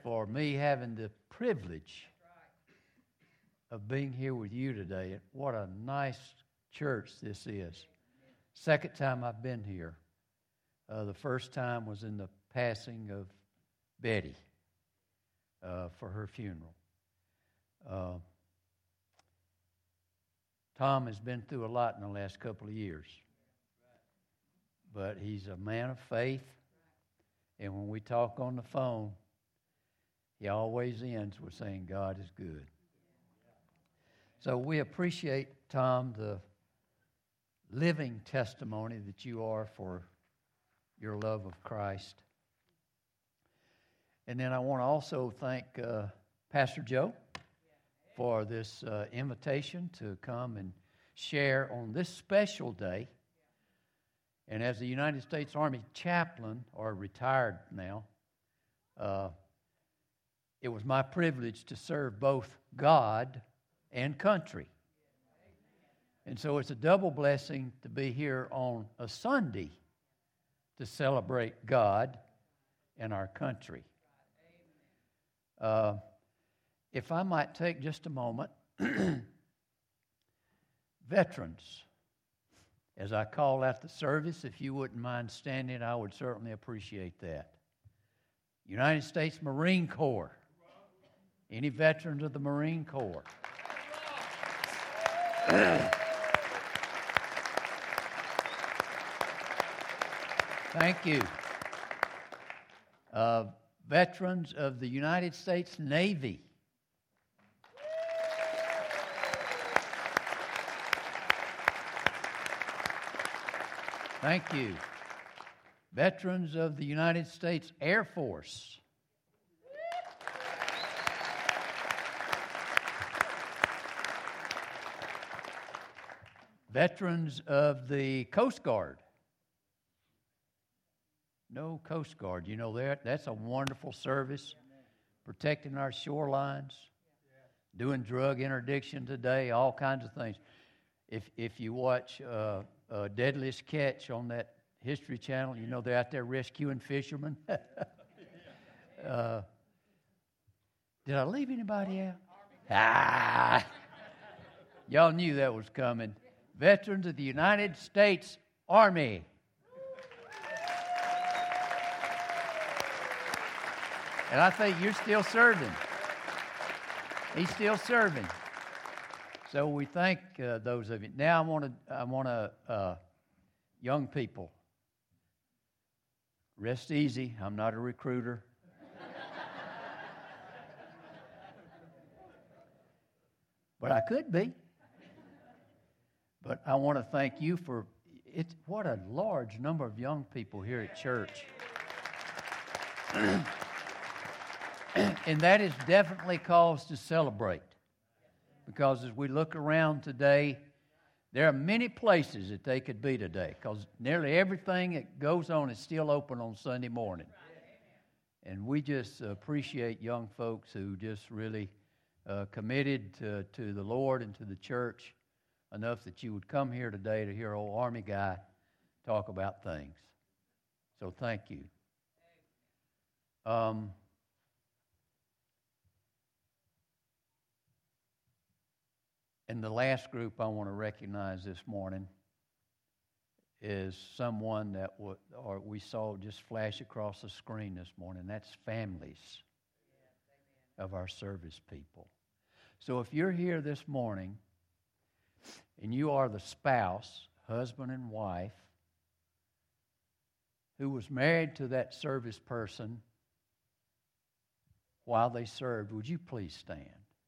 For me having the privilege of being here with you today. What a nice church this is. Second time I've been here. The first time was in the passing of Betty for her funeral. Tom has been through a lot in the last couple of years. But he's a man of faith. And when we talk on the phone, he always ends with saying, God is good. So we appreciate, Tom, the living testimony that you are for your love of Christ. And then I want to also thank Pastor Joe for this invitation to come and share on this special day. And as a United States Army chaplain, or retired now, it was my privilege to serve both God and country. And so it's a double blessing to be here on a Sunday to celebrate God and our country. If I might take just a moment, veterans, as I call out the service, if you wouldn't mind standing, I would certainly appreciate that. United States Marine Corps. Any veterans of the Marine Corps? Thank you. Veterans of the United States Navy. Thank you. Veterans of the United States Air Force. Veterans of the Coast Guard. No Coast Guard. You know that? That's a wonderful service. Protecting our shorelines. Doing drug interdiction today. All kinds of things. If you watch Deadliest Catch on that History Channel, you know they're out there rescuing fishermen. Did I leave anybody out? Y'all knew that was coming. Veterans of the United States Army. And I think you're still serving. He's still serving. So we thank those of you. Now I want to young people, rest easy. I'm not a recruiter. But I could be. But I want to thank you for it. What a large number of young people here at church. And that is definitely cause to celebrate. Because as we look around today, there are many places that they could be today. Because nearly everything that goes on is still open on Sunday morning. And we just appreciate young folks who just really committed to the Lord and to the church enough that you would come here today to hear old Army guy talk about things. So thank you. And the last group I want to recognize this morning is someone that we saw just flash across the screen this morning. That's families of our service people. So if you're here this morning and you are the spouse, husband and wife, who was married to that service person while they served, would you please stand?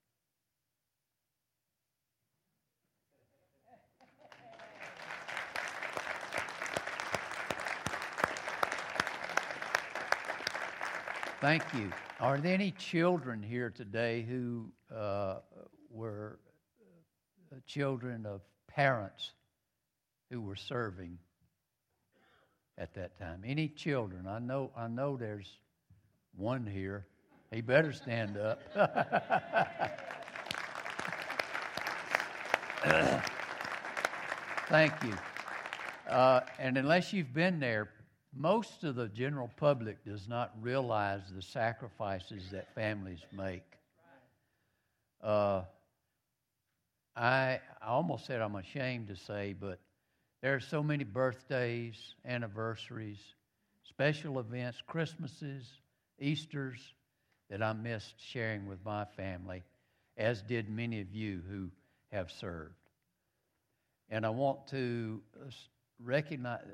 Thank you. Are there any children here today who were children of parents who were serving at that time? Any children? I know there's one here. He better stand up. Thank you. And unless you've been there, Most of the general public does not realize the sacrifices that families make. I almost said I'm ashamed to say, but there are so many birthdays, anniversaries, special events, Christmases, Easters that I missed sharing with my family, as did many of you who have served. And I want to recognize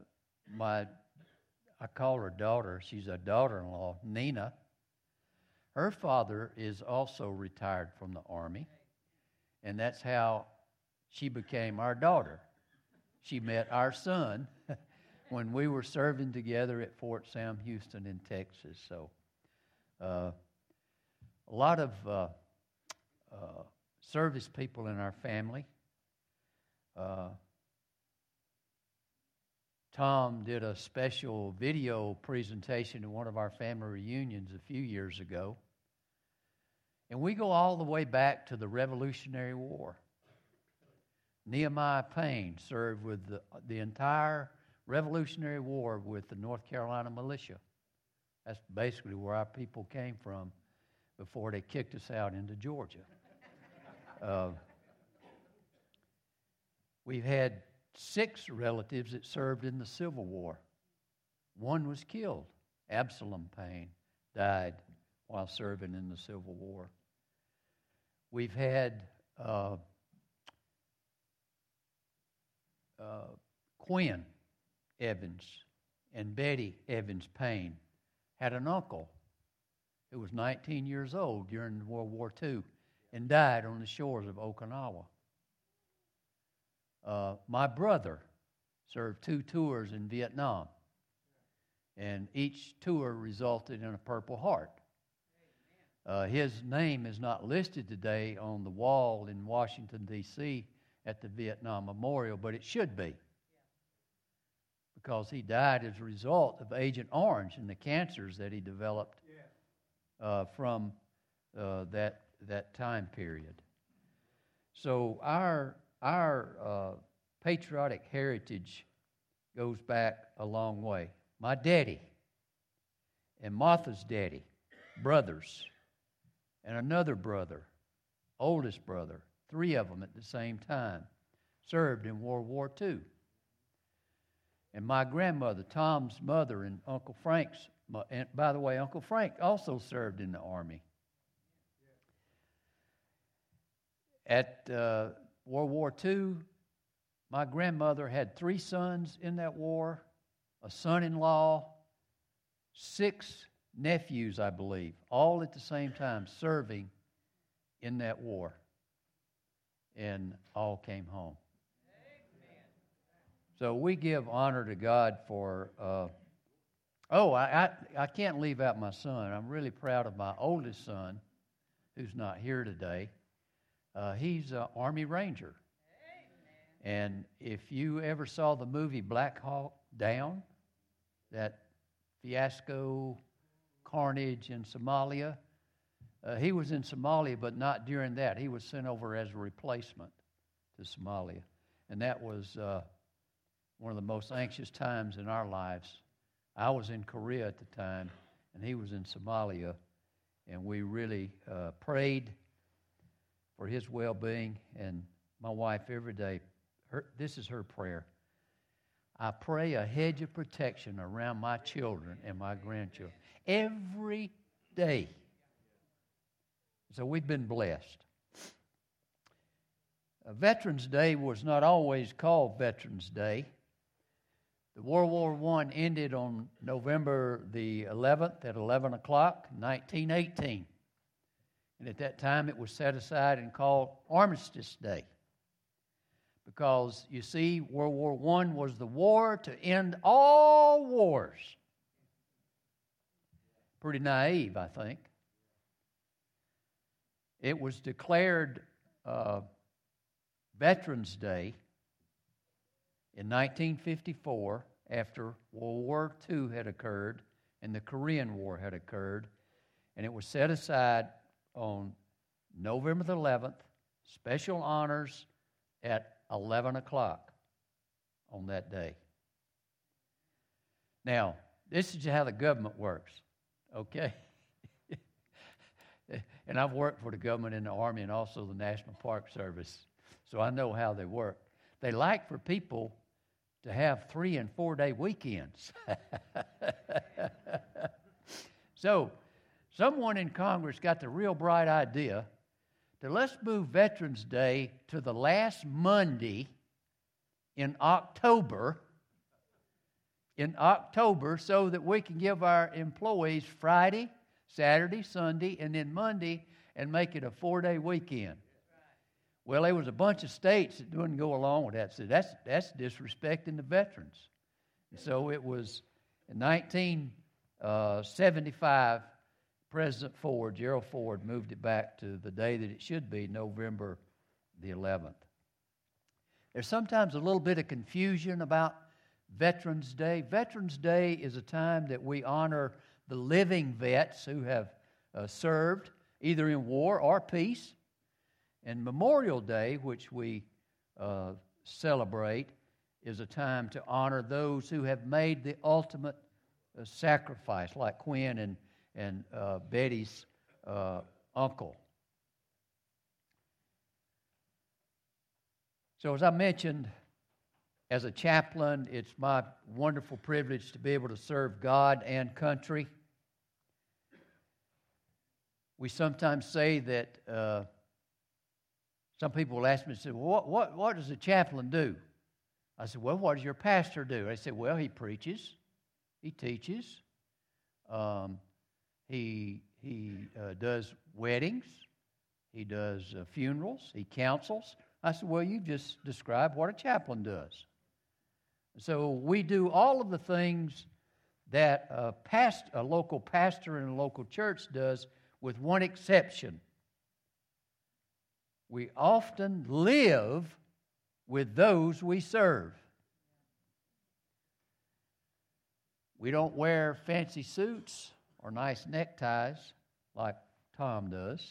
I call her daughter, she's a daughter-in-law, Nina. Her father is also retired from the Army, and that's how she became our daughter. She met our son when we were serving together at Fort Sam Houston in Texas. So a lot of service people in our family. Tom did a special video presentation at one of our family reunions a few years ago. And we go all the way back to the Revolutionary War. Nehemiah Payne served with the entire Revolutionary War with the North Carolina militia. That's basically where our people came from before they kicked us out into Georgia. We've had 6 relatives that served in the Civil War. One was killed. Absalom Payne died while serving in the Civil War. We've had Quinn Evans and Betty Evans Payne had an uncle who was 19 years old during World War II and died on the shores of Okinawa. My brother served 2 tours in Vietnam, and each tour resulted in a Purple Heart. His name is not listed today on the wall in Washington, D.C. at the Vietnam Memorial, but it should be, because he died as a result of Agent Orange and the cancers that he developed from that time period. So our patriotic heritage goes back a long way. My daddy and Martha's daddy, brothers, and another brother, oldest brother, 3 of them at the same time, served in World War II. And my grandmother, Tom's mother, and Uncle Frank's, and by the way, Uncle Frank also served in the Army. At World War II, my grandmother had 3 sons in that war, a son-in-law, 6 nephews, I believe, all at the same time serving in that war, and all came home. So we give honor to God for, I can't leave out my son. I'm really proud of my oldest son, who's not here today. He's an Army Ranger. And if you ever saw the movie Black Hawk Down, that fiasco, carnage in Somalia, he was in Somalia, but not during that. He was sent over as a replacement to Somalia. And that was one of the most anxious times in our lives. I was in Korea at the time, and he was in Somalia, and we really prayed for his well-being. And my wife every day, this is her prayer: I pray a hedge of protection around my children and my grandchildren every day. So we've been blessed. Veterans Day was not always called Veterans Day. The World War I ended on November the 11th at 11 o'clock, 1918. And at that time it was set aside and called Armistice Day. Because, you see, World War I was the war to end all wars. Pretty naive, I think. It was declared Veterans Day in 1954 after World War II had occurred and the Korean War had occurred. And it was set aside on November the 11th, special honors at 11 o'clock on that day. Now, this is how the government works, okay? And I've worked for the government in the Army and also the National Park Service, so I know how they work. They like for people to have 3- and 4-day weekends. So, someone in Congress got the real bright idea to let's move Veterans Day to the last Monday in October, so that we can give our employees Friday, Saturday, Sunday, and then Monday, and make it a 4-day weekend. Well, there was a bunch of states that wouldn't go along with that. So that's disrespecting the veterans. And so it was in 1975, President Ford, Gerald Ford, moved it back to the day that it should be, November the 11th. There's sometimes a little bit of confusion about Veterans Day. Veterans Day is a time that we honor the living vets who have served either in war or peace. And Memorial Day, which we celebrate, is a time to honor those who have made the ultimate sacrifice, like Quinn and Betty's uncle. So as I mentioned, as a chaplain, it's my wonderful privilege to be able to serve God and country. We sometimes say that some people will ask me, say, well, what does a chaplain do? I said, well, what does your pastor do? They said, well, he preaches, he teaches, he does weddings, he does funerals, he counsels. I said, well, you just described what a chaplain does. So we do all of the things that a local pastor in a local church does, with one exception. We often live with those we serve. We don't wear fancy suits or nice neckties like Tom does.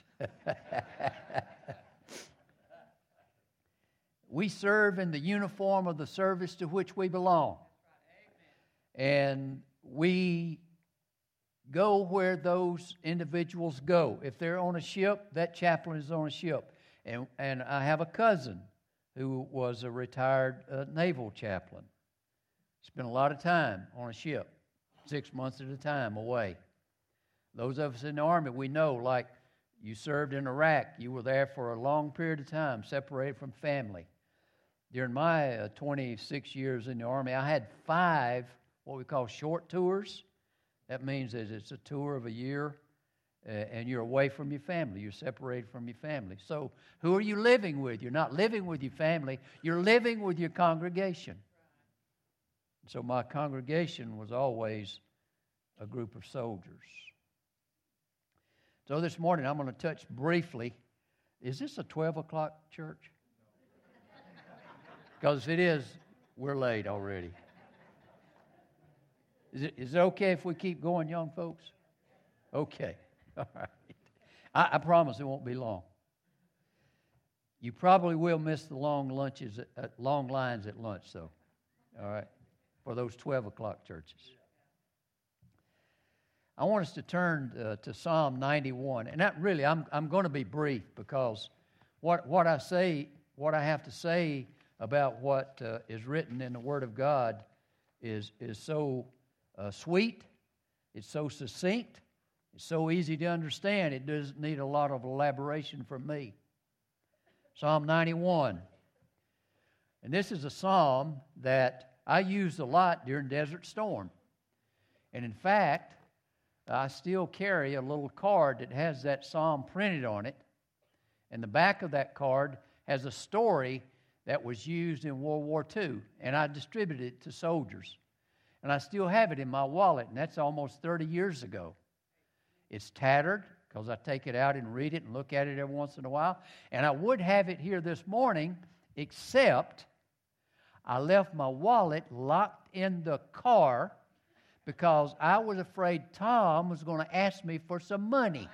We serve in the uniform of the service to which we belong. And we go where those individuals go. If they're on a ship, that chaplain is on a ship. And I have a cousin who was a retired naval chaplain. Spent a lot of time on a ship, 6 months at a time away. Those of us in the Army, we know, like you served in Iraq, you were there for a long period of time, separated from family. During my 26 years in the Army, I had 5 what we call short tours. That means that it's a tour of a year, and you're away from your family. You're separated from your family. So who are you living with? You're not living with your family. You're living with your congregation. So my congregation was always a group of soldiers. So this morning I'm going to touch briefly. Is this a 12 o'clock church? Because if it is, we're late already. Is it okay if we keep going, young folks? Okay. All right. I promise it won't be long. You probably will miss the long lunches, long lines at lunch, though. All right. For those 12 o'clock churches. I want us to turn to Psalm 91. And that really, I'm going to be brief, because what I have to say about what is written in the Word of God is so sweet, it's so succinct, it's so easy to understand, it doesn't need a lot of elaboration from me. Psalm 91. And this is a psalm that I used a lot during Desert Storm. And in fact, I still carry a little card that has that psalm printed on it. And the back of that card has a story that was used in World War II. And I distributed it to soldiers. And I still have it in my wallet, and that's almost 30 years ago. It's tattered, because I take it out and read it and look at it every once in a while. And I would have it here this morning, except I left my wallet locked in the car because I was afraid Tom was going to ask me for some money.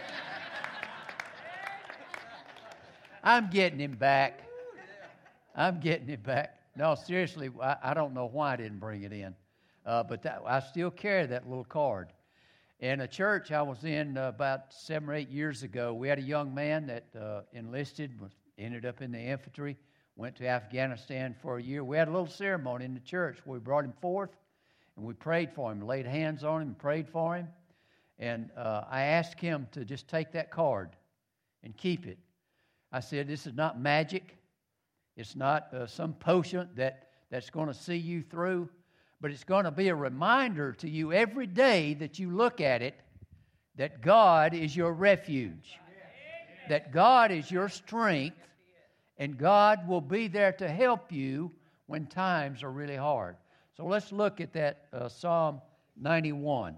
I'm getting him back. No, seriously, I don't know why I didn't bring it in. But I still carry that little card. In a church I was in about 7 or 8 years ago, we had a young man that enlisted, ended up in the infantry, went to Afghanistan for a year. We had a little ceremony in the church where we brought him forth, and we prayed for him, laid hands on him and prayed for him. And I asked him to just take that card and keep it. I said, this is not magic. It's not some potion that's going to see you through, but it's going to be a reminder to you every day that you look at it that God is your refuge, that God is your strength, and God will be there to help you when times are really hard. So let's look at that Psalm 91.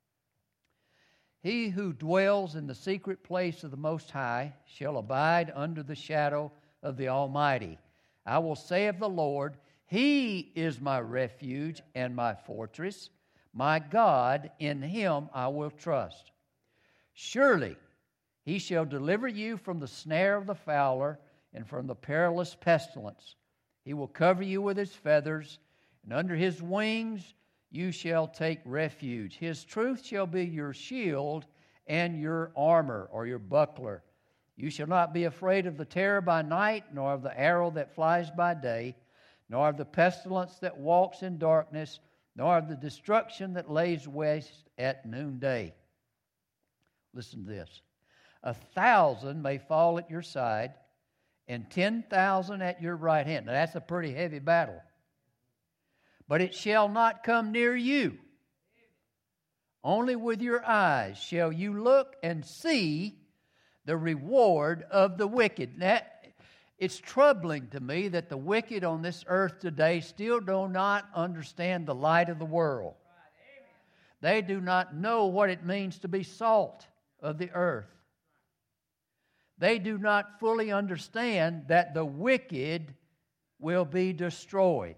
He who dwells in the secret place of the Most High shall abide under the shadow of the Almighty. I will say of the Lord, He is my refuge and my fortress. My God, in Him I will trust. Surely He shall deliver you from the snare of the fowler and from the perilous pestilence. He will cover you with His feathers, and under His wings you shall take refuge. His truth shall be your shield and your armor, or your buckler. You shall not be afraid of the terror by night, nor of the arrow that flies by day, nor of the pestilence that walks in darkness, nor of the destruction that lays waste at noonday. Listen to this. 1,000 may fall at your side, and 10,000 at your right hand. Now that's a pretty heavy battle. But it shall not come near you. Only with your eyes shall you look and see the reward of the wicked. It's troubling to me that the wicked on this earth today still do not understand the light of the world. They do not know what it means to be salt of the earth. They do not fully understand that the wicked will be destroyed.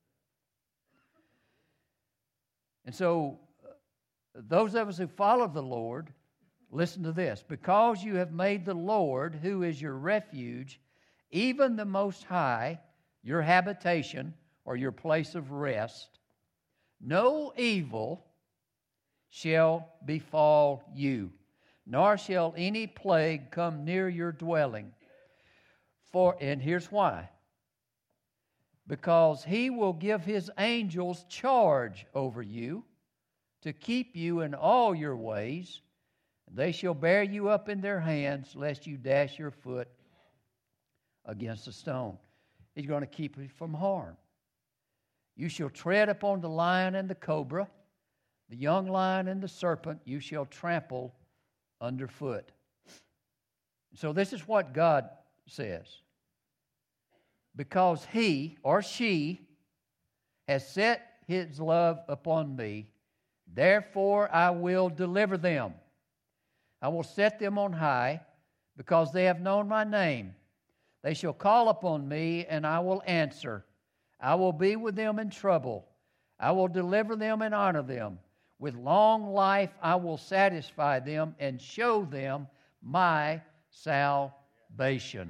And so, those of us who follow the Lord, listen to this. Because you have made the Lord, who is your refuge, even the Most High, your habitation or your place of rest, no evil shall befall you, nor shall any plague come near your dwelling. And here's why. Because He will give His angels charge over you to keep you in all your ways. They shall bear you up in their hands, lest you dash your foot against a stone. He's going to keep you from harm. You shall tread upon the lion and the cobra, the young lion and the serpent you shall trample underfoot. So this is what God says. Because He or she has set His love upon me, therefore I will deliver them. I will set them on high, because they have known my name. They shall call upon me, and I will answer. I will be with them in trouble. I will deliver them and honor them. With long life I will satisfy them and show them my salvation.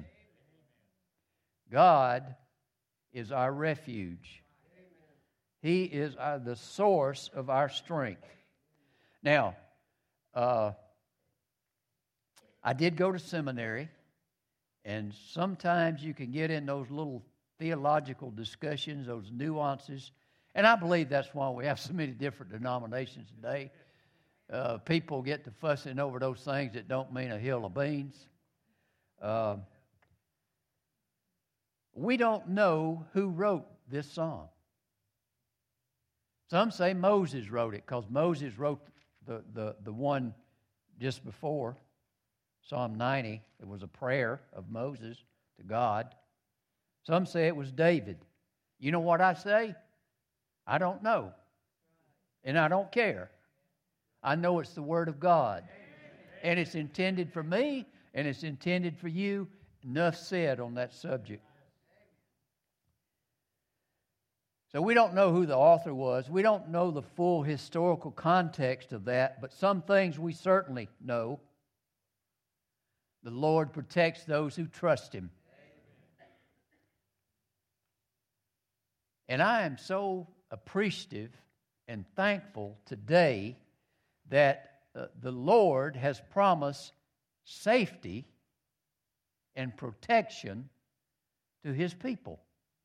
God is our refuge. He is the source of our strength. Now, I did go to seminary, and sometimes you can get in those little theological discussions, those nuances, and I believe that's why we have so many different denominations today. People get to fussing over those things that don't mean a hill of beans. We don't know who wrote this song. Some say Moses wrote it, because Moses wrote the one just before, Psalm 90. It was a prayer of Moses to God. Some say it was David. You know what I say? I don't know. And I don't care. I know it's the Word of God. And it's intended for me, and it's intended for you. Enough said on that subject. So we don't know who the author was. We don't know the full historical context of that, but some things we certainly know. The Lord protects those who trust Him. And I am so appreciative and thankful today that the Lord has promised safety and protection to His people.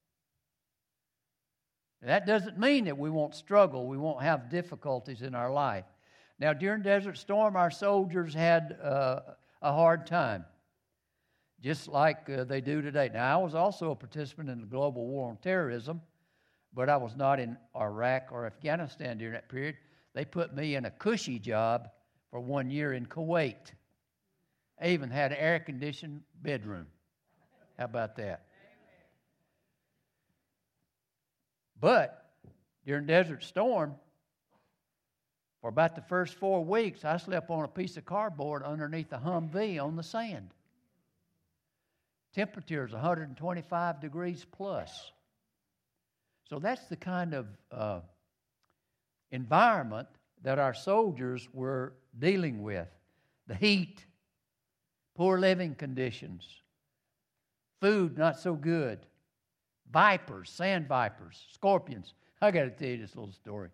That doesn't mean that we won't struggle, we won't have difficulties in our life. Now, during Desert Storm, our soldiers had a hard time, just like they do today. Now, I was also a participant in the global war on terrorism, but I was not in Iraq or Afghanistan during that period. They put me in a cushy job for 1 year in Kuwait. I even had an air-conditioned bedroom. How about that? But during Desert Storm, for about the first 4 weeks, I slept on a piece of cardboard underneath a Humvee on the sand. Temperature is 125 degrees plus. So that's the kind of environment that our soldiers were dealing with. The heat, poor living conditions, food not so good, vipers, sand vipers, scorpions. I got to tell you this little story.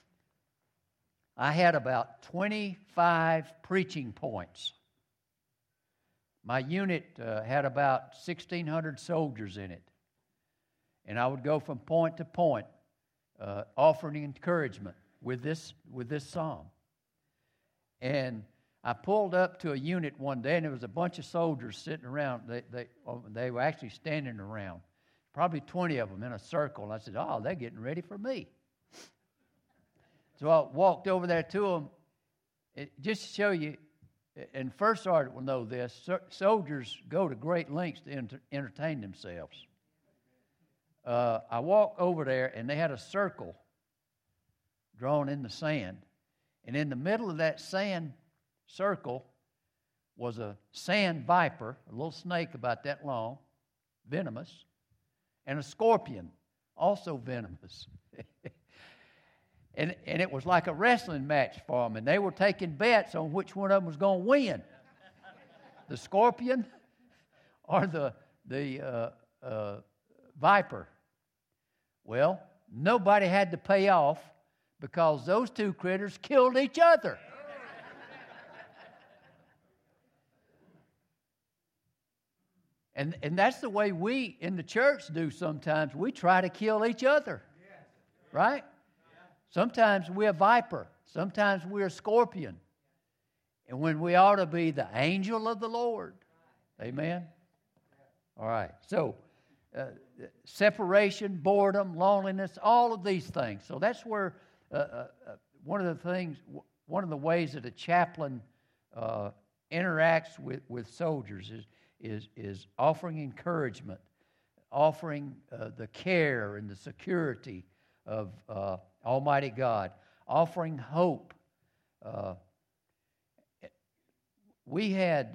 I had about 25 preaching points. My unit had about 1,600 soldiers in it. And I would go from point to point, offering encouragement with this psalm. And I pulled up to a unit one day, and there was a bunch of soldiers sitting around. They were actually standing around, probably 20 of them in a circle. And I said, "Oh, they're getting ready for me." So I walked over there to them, just to show you. And First Sergeant will know this. Soldiers go to great lengths to entertain themselves. I walked over there, and they had a circle drawn in the sand. And in the middle of that sand circle was a sand viper, a little snake about that long, venomous, and a scorpion, also venomous. And it was like a wrestling match for them, and they were taking bets on which one of them was going to win, the scorpion or the viper. Well, nobody had to pay off because those two critters killed each other. And that's the way we in the church do sometimes. We try to kill each other, right? Sometimes we're a viper. Sometimes we're a scorpion. And when we ought to be the angel of the Lord. Amen? All right. So, separation, boredom, loneliness, all of these things. So that's where one of the ways that a chaplain interacts with soldiers is offering encouragement, offering the care and the security of Almighty God, offering hope. We had,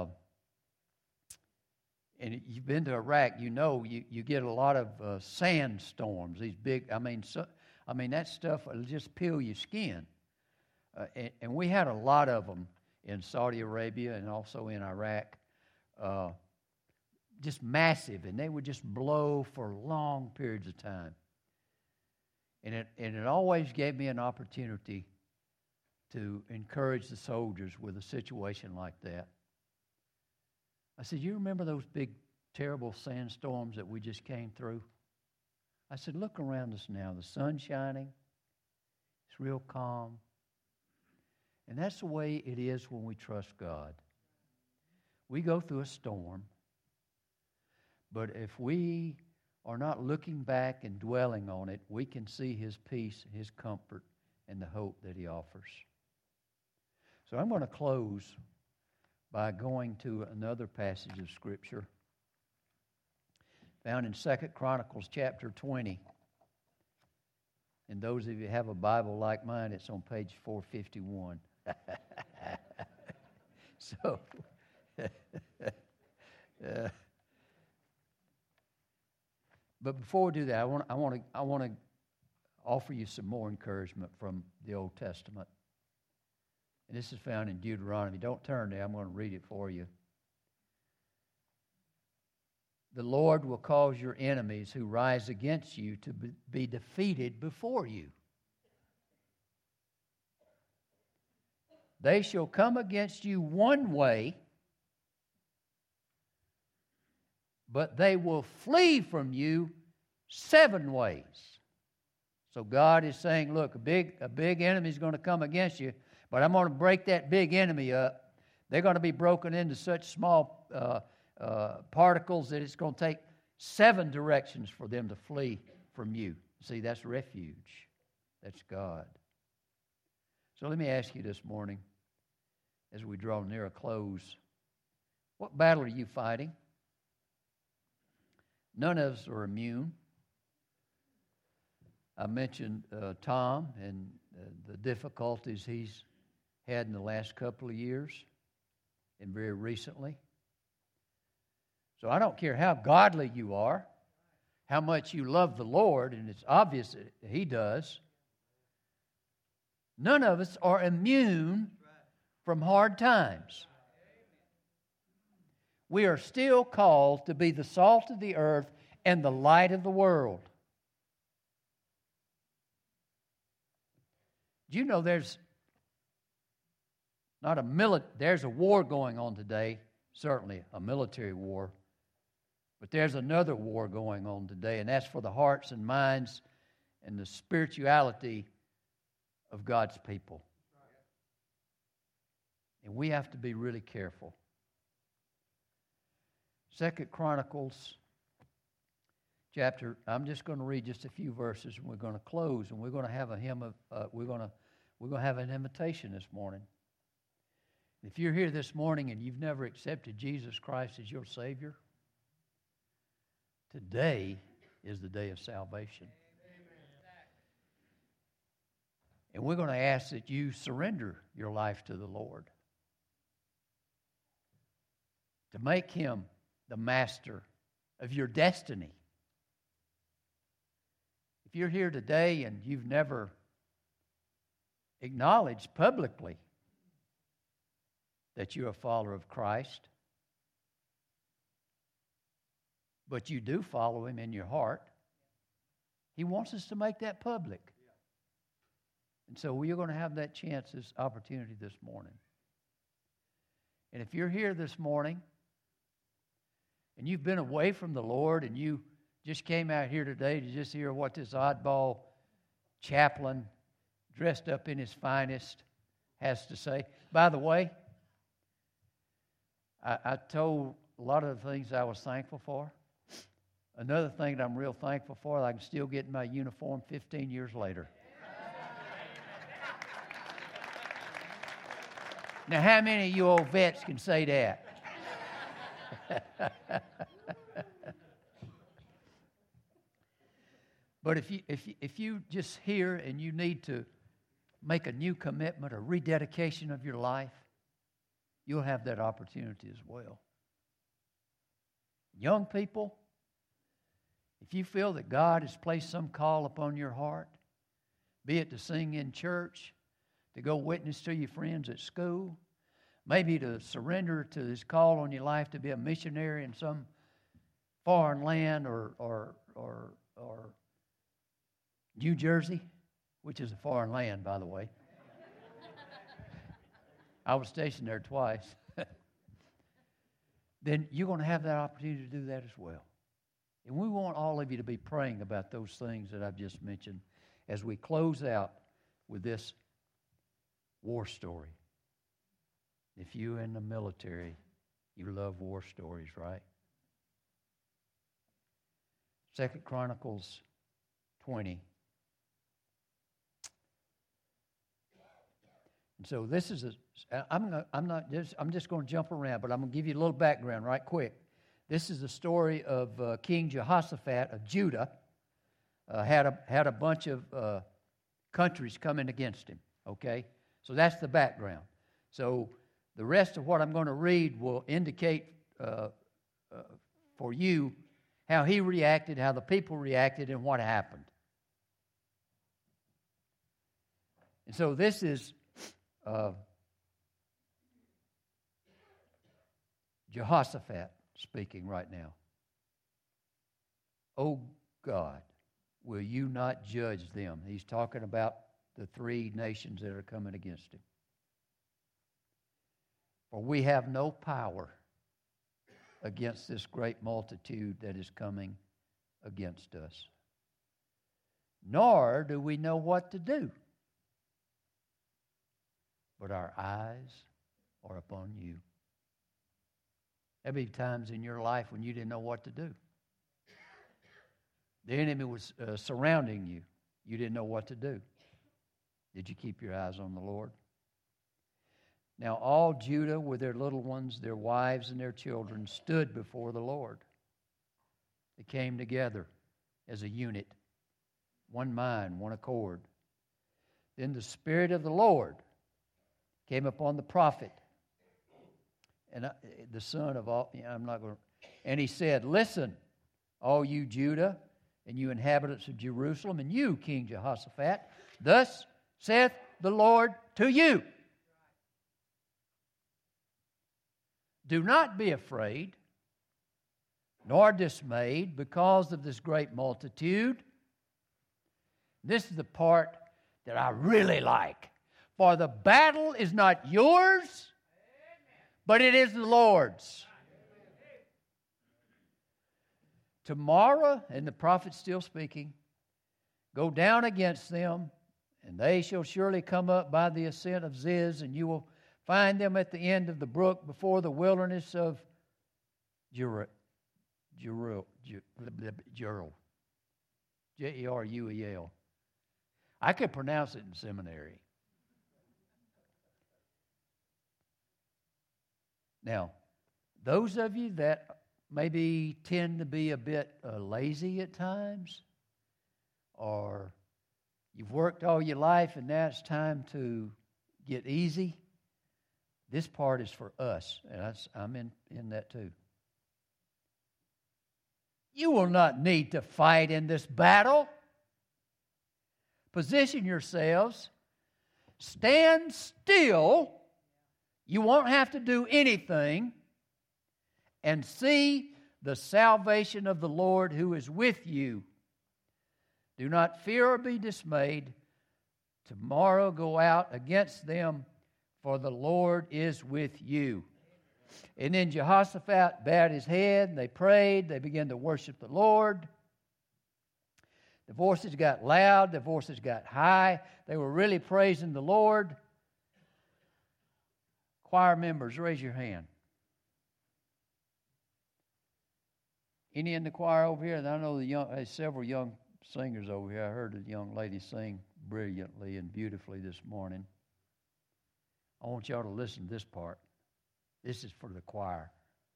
and you've been to Iraq, you know, you get a lot of sandstorms. These big, that stuff will just peel your skin. And we had a lot of them in Saudi Arabia and also in Iraq. Just massive, and they would just blow for long periods of time. And it always gave me an opportunity to encourage the soldiers with a situation like that. I said, "You remember those big, terrible sandstorms that we just came through?" I said, "Look around us now. The sun's shining. It's real calm." And that's the way it is when we trust God. We go through a storm, but if we are not looking back and dwelling on it, we can see His peace, His comfort, and the hope that He offers. So I'm going to close by going to another passage of Scripture found in 2 Chronicles chapter 20. And those of you who have a Bible like mine, it's on page 451. So, but before we do that, I want to offer you some more encouragement from the Old Testament. And this is found in Deuteronomy. Don't turn there. I'm going to read it for you. "The Lord will cause your enemies who rise against you to be defeated before you." they shall come against you one way, but they will flee from you 7 ways. So God is saying, look, a big enemy is going to come against you, but I'm going to break that big enemy up. They're going to be broken into such small particles that it's going to take 7 directions for them to flee from you. See, that's refuge. That's God. So let me ask you this morning, as we draw near a close, what battle are you fighting? None of us are immune. I mentioned Tom and the difficulties he's had in the last couple of years and very recently. So I don't care how godly you are, how much you love the Lord, and it's obvious that He does. None of us are immune from hard times. We are still called to be the salt of the earth and the light of the world. Do you know there's a war going on today, certainly a military war, but there's another war going on today, and that's for the hearts and minds and the spirituality of God's people. And we have to be really careful. 2 Chronicles chapter, I'm just going to read just a few verses, and we're going to close, and we're going to have a hymn of, we're going to have an invitation this morning. If you're here this morning and you've never accepted Jesus Christ as your Savior, today is the day of salvation. And we're going to ask that you surrender your life to the Lord, to make Him the master of your destiny. If you're here today and you've never acknowledged publicly that you're a follower of Christ, but you do follow Him in your heart, He wants us to make that public. And so we're going to have that chance, this opportunity this morning. And if you're here this morning and you've been away from the Lord and you just came out here today to just hear what this oddball chaplain dressed up in his finest has to say. By the way, I told a lot of the things I was thankful for. Another thing that I'm real thankful for, I can still get in my uniform 15 years later. Now, how many of you old vets can say that? But if you just hear and you need to make a new commitment, a rededication of your life, you'll have that opportunity as well. Young people, if you feel that God has placed some call upon your heart, be it to sing in church, to go witness to your friends at school, maybe to surrender to His call on your life to be a missionary in some foreign land or New Jersey, which is a foreign land, by the way. I was stationed there twice. Then you're going to have that opportunity to do that as well. And we want all of you to be praying about those things that I've just mentioned as we close out with this war story. If you're in the military, you love war stories, right? 2 Chronicles 20. And so this is I'm just going to jump around, but I'm going to give you a little background right quick. This is the story of King Jehoshaphat of Judah. Had a bunch of countries coming against him. Okay, so that's the background. So the rest of what I'm going to read will indicate for you how he reacted, how the people reacted, and what happened. And so this is Jehoshaphat speaking right now. "O God, will you not judge them?" He's talking about the 3 nations that are coming against him. For we have no power against this great multitude that is coming against us, nor do we know what to do. But our eyes are upon you. There'll be times in your life when you didn't know what to do. The enemy was surrounding you. You didn't know what to do. Did you keep your eyes on the Lord? Now all Judah with their little ones, their wives and their children stood before the Lord. They came together as a unit, one mind, one accord. Then the Spirit of the Lord came upon the prophet and the son of all. And he said, "Listen, all you Judah and you inhabitants of Jerusalem, and you, King Jehoshaphat, thus saith the Lord to you. Do not be afraid, nor dismayed because of this great multitude." This is the part that I really like. For the battle is not yours, but it is the Lord's. Tomorrow, and the prophet's still speaking, go down against them, and they shall surely come up by the ascent of Ziz, and you will find them at the end of the brook before the wilderness of Jeruel. Jeruel. I could pronounce it in seminary. Now, those of you that maybe tend to be a bit lazy at times, or you've worked all your life and now it's time to get easy, this part is for us, and I'm in that too. You will not need to fight in this battle. Position yourselves. Stand still. You won't have to do anything. And see the salvation of the Lord who is with you. Do not fear or be dismayed. Tomorrow go out against them, for the Lord is with you. And then Jehoshaphat bowed his head, and they prayed. They began to worship the Lord. The voices got loud. The voices got high. They were really praising the Lord. Choir members, raise your hand. Any in the choir over here? And I know there's several young singers over here. I heard a young lady sing brilliantly and beautifully this morning. I want y'all to listen to this part. This is for the choir.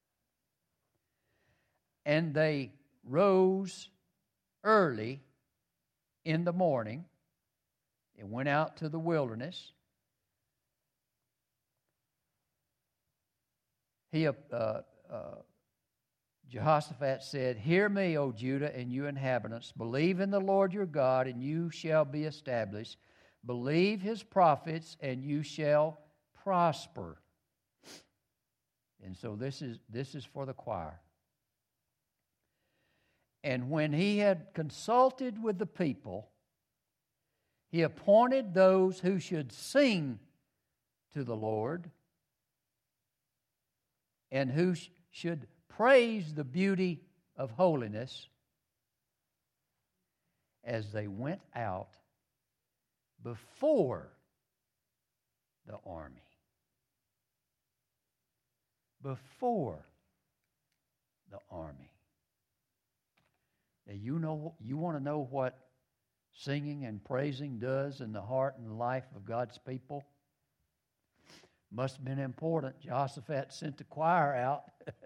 And they rose early in the morning and went out to the wilderness. Jehoshaphat said, "Hear me, O Judah, and you inhabitants. Believe in the Lord your God, and you shall be established. Believe his prophets, and you shall prosper." And so this is for the choir. And when he had consulted with the people, he appointed those who should sing to the Lord and who should praise the beauty of holiness as they went out before the army. Before the army. Now you want to know what singing and praising does in the heart and life of God's people? Must have been important. Jehoshaphat sent the choir out.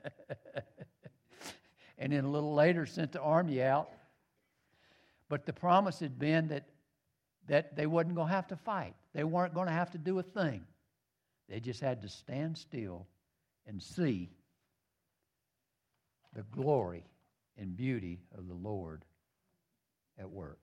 And then a little later sent the army out. But the promise had been that they wasn't going to have to fight. They weren't going to have to do a thing. They just had to stand still and see the glory and beauty of the Lord at work.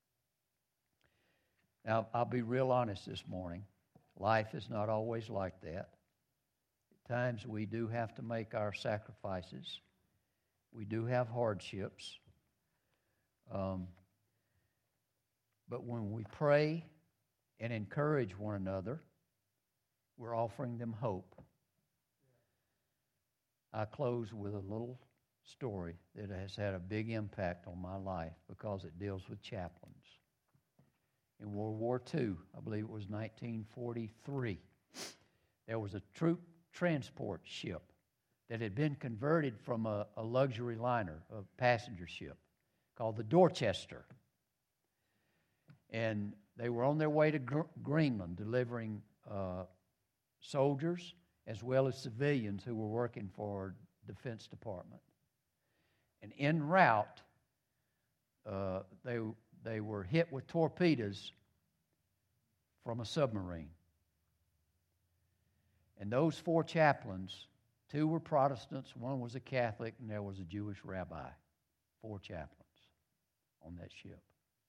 Now, I'll be real honest this morning. Life is not always like that. At times we do have to make our sacrifices. We do have hardships. But when we pray and encourage one another, we're offering them hope. I close with a little story that has had a big impact on my life because it deals with chaplains. In World War II, I believe it was 1943, there was a troop transport ship that had been converted from a luxury liner, a passenger ship, called the Dorchester. And they were on their way to Greenland delivering soldiers as well as civilians who were working for the Defense Department. And en route, they were hit with torpedoes from a submarine. And those 4 chaplains, 2 were Protestants, 1 was a Catholic, and there was a Jewish rabbi. 4 chaplains on that ship.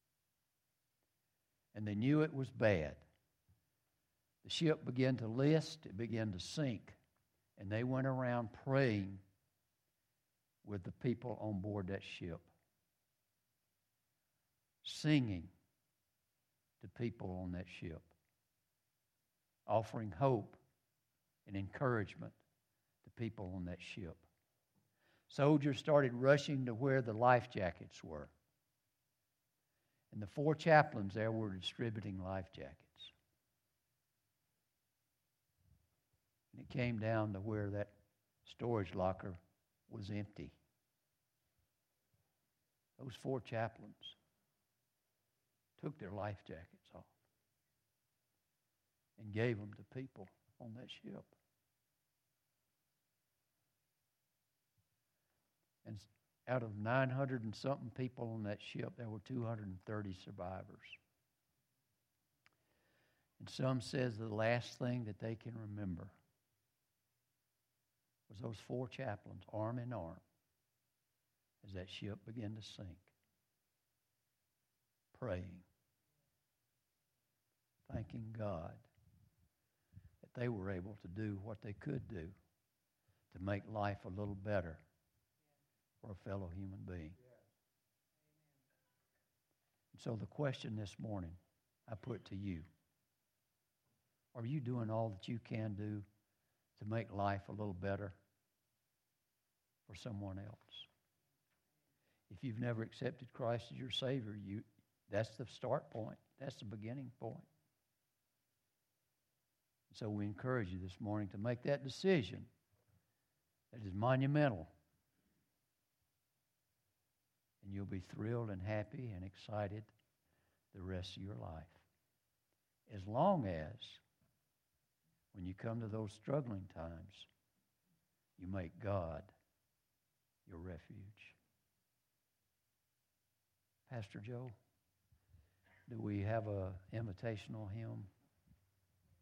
And they knew it was bad. The ship began to list, it began to sink, and they went around praying with the people on board that ship, singing to people on that ship, offering hope and encouragement to people on that ship. Soldiers started rushing to where the life jackets were. And the 4 chaplains there were distributing life jackets. And it came down to where that storage locker was empty. Those 4 chaplains took their life jackets off and gave them to people on that ship. And out of 900 and something people on that ship, there were 230 survivors. And some says the last thing that they can remember was those 4 chaplains, arm in arm, as that ship began to sink, praying, thanking God that they were able to do what they could do to make life a little better for a fellow human being. And so the question this morning I put to you, are you doing all that you can do to make life a little better for someone else? If you've never accepted Christ as your Savior, that's the start point. That's the beginning point. So we encourage you this morning to make that decision that is monumental. And you'll be thrilled and happy and excited the rest of your life. As long as, when you come to those struggling times, you make God your refuge. Pastor Joe, do we have an invitational hymn?